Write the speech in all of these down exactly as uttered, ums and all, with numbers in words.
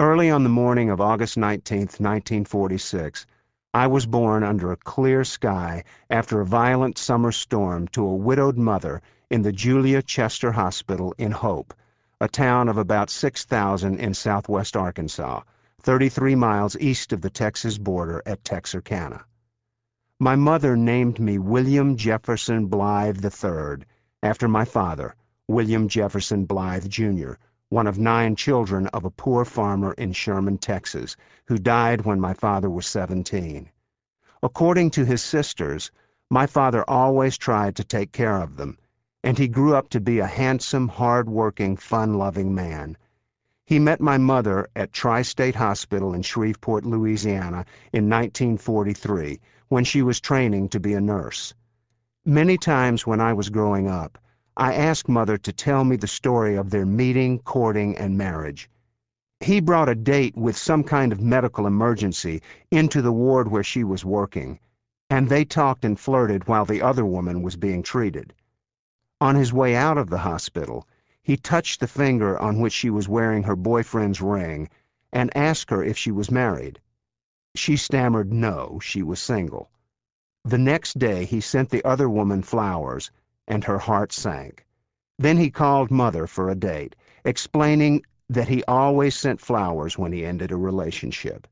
Early on the morning of August nineteenth, nineteen forty-six, I was born under a clear sky after a violent summer storm to a widowed mother in the Julia Chester Hospital in Hope, a town of about six thousand in southwest Arkansas, thirty-three miles east of the Texas border at Texarkana. My mother named me William Jefferson Blythe the third, after my father, William Jefferson Blythe, Junior, one of nine children of a poor farmer in Sherman, Texas, who died when my father was seventeen. According to his sisters, my father always tried to take care of them, and he grew up to be a handsome, hard-working, fun-loving man. He met my mother at Tri-State Hospital in Shreveport, Louisiana, in nineteen forty-three, when she was training to be a nurse. Many times when I was growing up, I asked Mother to tell me the story of their meeting, courting, and marriage. He brought a date with some kind of medical emergency into the ward where she was working, and they talked and flirted while the other woman was being treated. On his way out of the hospital, he touched the finger on which she was wearing her boyfriend's ring and asked her if she was married. She stammered no, she was single. The next day he sent the other woman flowers, and her heart sank. Then he called Mother for a date, explaining that he always sent flowers when he ended a relationship.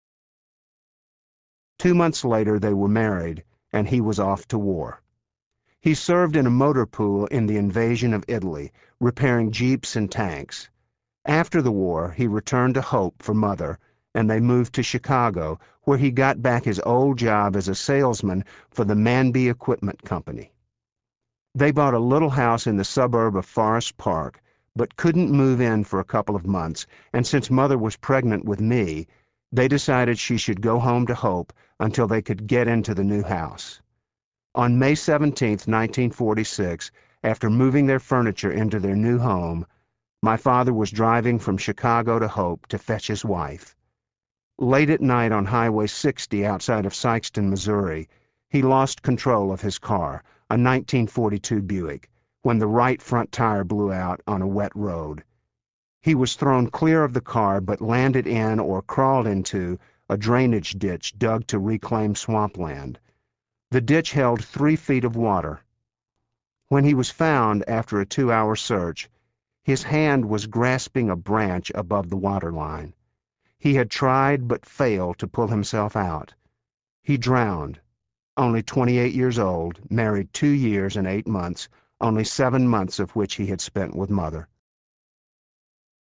Two months later they were married, and he was off to war. He served in a motor pool in the invasion of Italy, repairing jeeps and tanks. After the war, he returned to Hope for Mother, and they moved to Chicago, where he got back his old job as a salesman for the Manby Equipment Company. They bought a little house in the suburb of Forest Park, but couldn't move in for a couple of months, and since Mother was pregnant with me, they decided she should go home to Hope until they could get into the new house. On May seventeenth, nineteen forty-six, after moving their furniture into their new home, my father was driving from Chicago to Hope to fetch his wife. Late at night on Highway sixty outside of Sikeston, Missouri, he lost control of his car, a nineteen forty-two Buick, when the right front tire blew out on a wet road. He was thrown clear of the car but landed in or crawled into a drainage ditch dug to reclaim swampland. The ditch held three feet of water. When he was found after a two-hour search, his hand was grasping a branch above the waterline. He had tried but failed to pull himself out. He drowned. Only twenty-eight years old, married two years and eight months, only seven months of which he had spent with Mother.